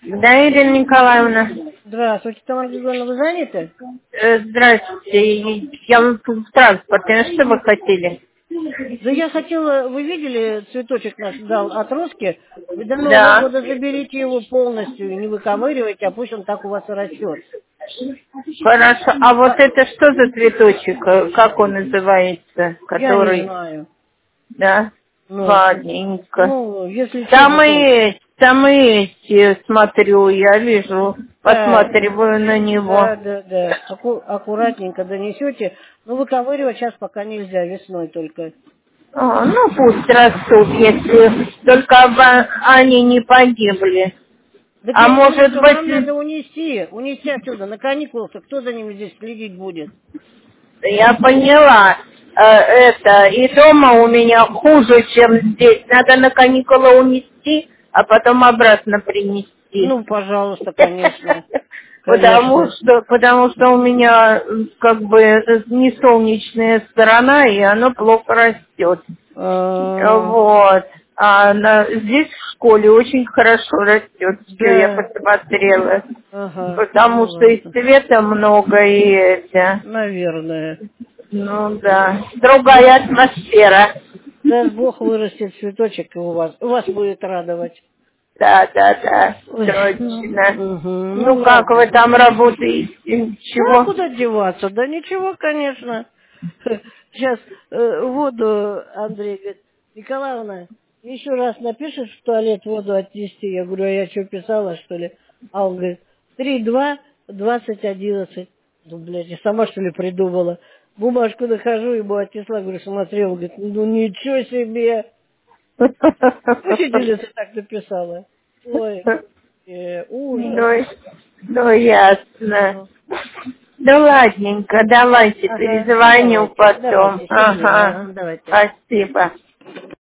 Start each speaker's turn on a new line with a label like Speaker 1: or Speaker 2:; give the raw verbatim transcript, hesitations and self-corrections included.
Speaker 1: Да, Ирина Николаевна.
Speaker 2: Здравствуйте, Тамара Григорьевна, вы заняты?
Speaker 1: Э, Здравствуйте. Я в в транспорте. Ну, что вы хотели?
Speaker 2: Да я хотела, вы видели, цветочек наш дал отростки? Вы до Нового
Speaker 1: Да.
Speaker 2: года заберите его полностью и не выковыривайте, а пусть он так у вас и растет.
Speaker 1: Хорошо. А вот
Speaker 2: А,
Speaker 1: это что за цветочек? Э, Как он называется?
Speaker 2: я не
Speaker 1: Который...
Speaker 2: знаю.
Speaker 1: Да.
Speaker 2: Ну,
Speaker 1: Ладненько.
Speaker 2: ну, если
Speaker 1: Там
Speaker 2: честно,
Speaker 1: и
Speaker 2: то...
Speaker 1: есть, там и есть, смотрю, я вижу,
Speaker 2: Да,
Speaker 1: посматриваю на него.
Speaker 2: да, да, да. Аку- аккуратненько донесете. Ну, выковыривать сейчас пока нельзя, весной только.
Speaker 1: А, ну, пусть растут, если только бы они не погибли.
Speaker 2: Так
Speaker 1: А
Speaker 2: я и говорю,
Speaker 1: может
Speaker 2: что нам
Speaker 1: быть,
Speaker 2: надо унести, унести отсюда. На каникулах-то кто за ними здесь следить будет?
Speaker 1: я поняла, э, это, и дома у меня хуже, чем здесь. Надо на каникулы унести, а потом обратно принести.
Speaker 2: Ну, пожалуйста, конечно.
Speaker 1: Потому
Speaker 2: Конечно.
Speaker 1: что, потому что у меня э, как бы э, не солнечная сторона, и оно плохо растет.
Speaker 2: А,
Speaker 1: Вот. А на- здесь в школе очень хорошо растет. Все, я
Speaker 2: да.
Speaker 1: посмотрела.
Speaker 2: Ага. Ну
Speaker 1: Потому что и
Speaker 2: ладно.
Speaker 1: света много, и это.
Speaker 2: Наверное.
Speaker 1: Ну да. Другая атмосфера.
Speaker 2: Даст Бог вырастет цветочек и у вас. У вас будет радовать.
Speaker 1: Да, да, да.
Speaker 2: Ой, ну,
Speaker 1: Точно.
Speaker 2: мгм. Ну
Speaker 1: Ну как
Speaker 2: ладно.
Speaker 1: вы там работаете?
Speaker 2: Ну, а
Speaker 1: Чего?
Speaker 2: куда деваться? Да ничего, конечно. Сейчас воду, Андрей говорит, Николаевна, еще раз напишешь в туалет воду отнести. Я говорю, а я что, писала, что ли? А он говорит, три два двадцать одиннадцать. Ну, блядь, я сама, что ли, придумала. Бумажку нахожу, ему отнесла, говорю, смотрел, говорит, ну ничего себе. Учительница так написала. Ой, э, ужас.
Speaker 1: Ну, ну, ясно.
Speaker 2: Ну,
Speaker 1: Да ладненько, давайте,
Speaker 2: ага,
Speaker 1: перезвоню
Speaker 2: давайте,
Speaker 1: потом.
Speaker 2: давайте, счастливо,
Speaker 1: Ага,
Speaker 2: ага, давайте.
Speaker 1: спасибо.